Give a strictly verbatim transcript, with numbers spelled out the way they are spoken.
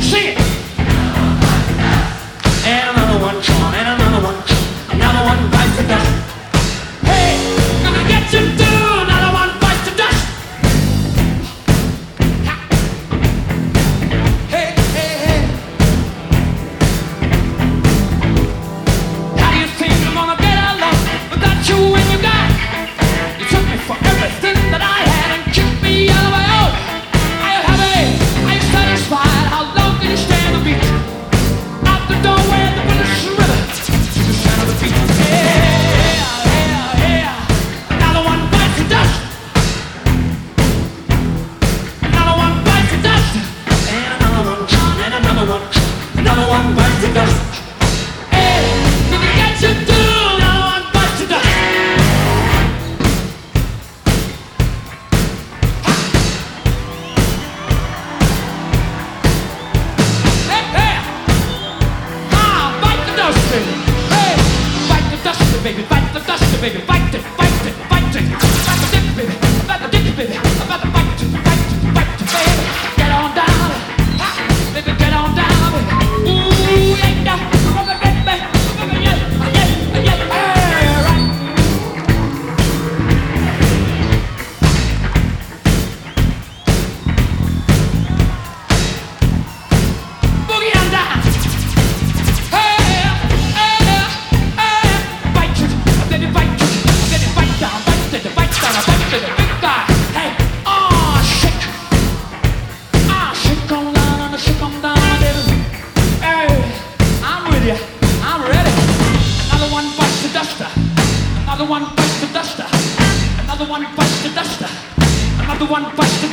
Sing it. And another one gone, and another one gone, another one bites the dust. Hey, gonna get you too, another one bites the dust. Ha. Hey, hey, hey. How do you think I'm gonna get along without you when you got? You took me for everything that I had and kicked me out of my own. Are you happy? Are you satisfied? How long can you stand the beat? Out the door where the bullets river to the sound of the beat. Yeah, yeah, yeah. Another one bites the dust. Another one bites the dust. And another one gone, and another one gone. Another one bites the dust. Hey, did you get you too? Another one bites the dust. Hey, hey. Ah, bite the dust, baby. Hey, bite the dust, baby. Bite the dust, baby. Bite it, bite it, bite it. Bite the dick, baby. Bite the dick, baby. I'm about to bite it, bite it, bite it, baby. Get on down, ha, baby, get on down, baby. Ooh, yeah, yeah, baby, baby, baby, yeah, yeah, yeah, yeah, right. Boogie on down. Hey, hey, hey, bite it, baby, bite it, baby, bite down, bite it, bite down, bite it, big guy. Hey, oh, shake, ah, shake on down, and shake on down, baby. Hey, I'm with you, I'm ready. Another one bites the duster, another one bites the duster, another one bites the duster, another one bites the